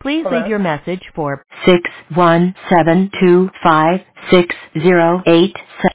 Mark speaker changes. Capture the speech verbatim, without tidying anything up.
Speaker 1: Please leave
Speaker 2: Hello?
Speaker 1: your message for six one seven two five six zero eight seven.